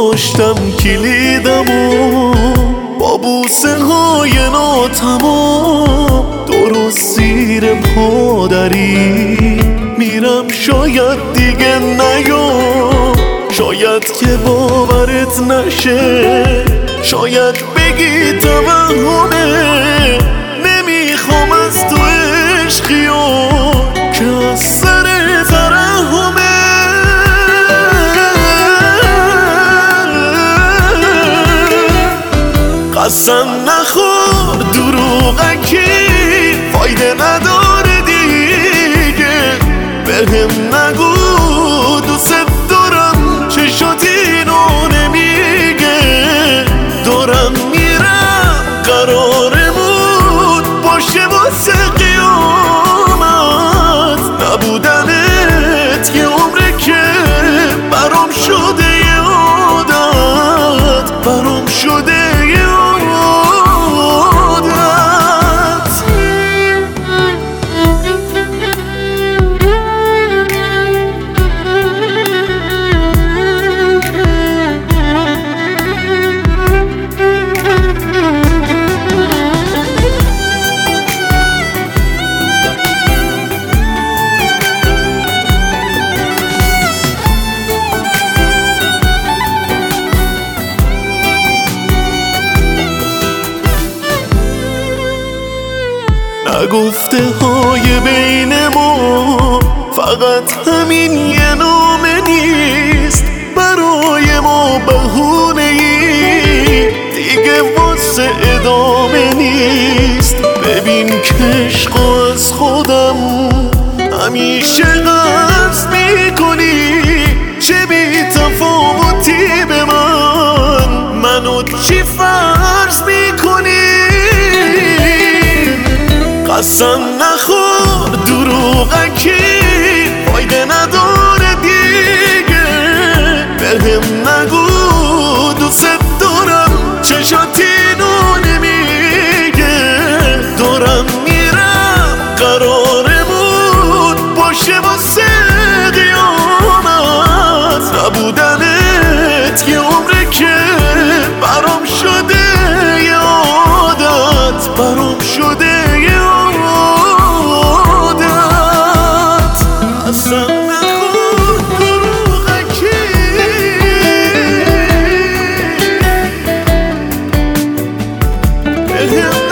گذاشتم کلیدمو با بوسه های ناتمام درست زیر پادری میرم. شاید دیگه نیام، شاید که باورت نشه، شاید بگی توهمه. نمیخوام از تو عشقیام که از سر ترحمه. قسم نخور دروغکی فایده نداره دیگه. بهم نگو دوست دارم چشات اینو نمیگه. دارم میرم قرارمون باشه واسه قیامت. نبودنت یه عمره که برام شده یه عادت، برام شده یه عادت. نگفته های بین ما فقط همین یه نامه نیست. برای ما بهونه ای دیگه واسه ادامه نیست. ببین که عشق از خودم همیشه قصد میکنی. چه بی تفاوتی به منو چی فرض میکنی؟ قسم نخور دروغکی فایده نداره دیگه. بهم نگو دوست دارم چشات اینو نمیگه. دارم میرم قرارمون باشه واسه قیامت. نبودنت یه عمره که برام شده یه عادت، برام شده یه عادت. قسم نخور دروغکی